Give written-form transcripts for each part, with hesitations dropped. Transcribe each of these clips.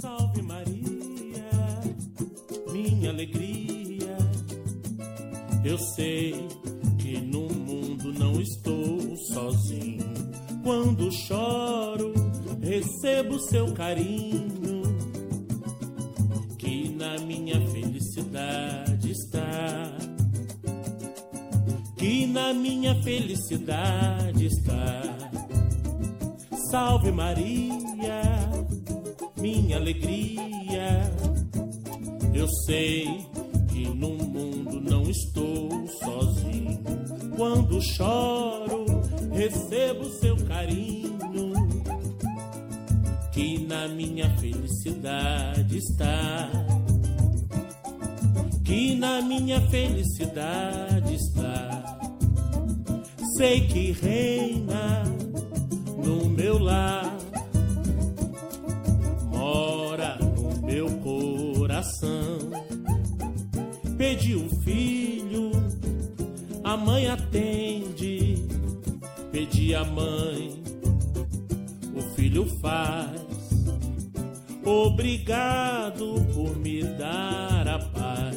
Salve Maria, minha alegria. Eu sei que no mundo não estou sozinho. Quando choro, recebo seu carinho, que na minha felicidade está, que na minha felicidade está. Salve Maria, minha alegria. Eu sei que no mundo não estou sozinho. Quando choro, recebo seu carinho, que na minha felicidade está, que na minha felicidade está. Sei que reina no meu lar, mora no meu coração. Pedi um filho, a mãe atende. Pedi a mãe, o filho faz. Obrigado por me dar a paz.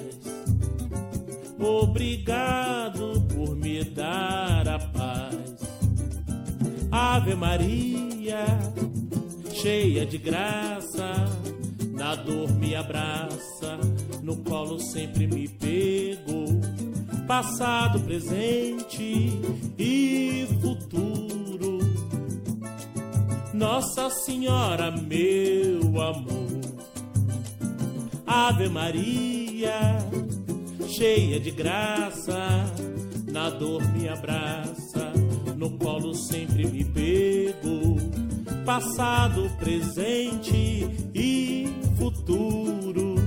Obrigado por me dar a paz. Ave Maria, cheia de graça, na dor me abraça, no colo sempre me pego. Passado, presente e futuro, Nossa Senhora, meu amor. Ave Maria, cheia de graça, na dor me abraça, no colo sempre me pego. Passado, presente e futuro,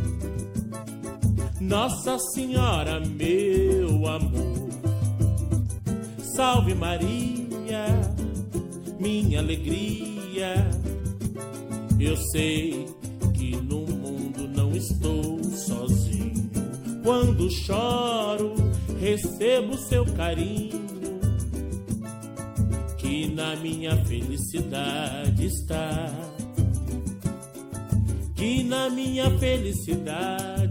Nossa Senhora, meu amor. Salve Maria, minha alegria. Eu sei que no mundo não estou sozinho. Quando choro, recebo seu carinho, que na minha felicidade está, que na minha felicidade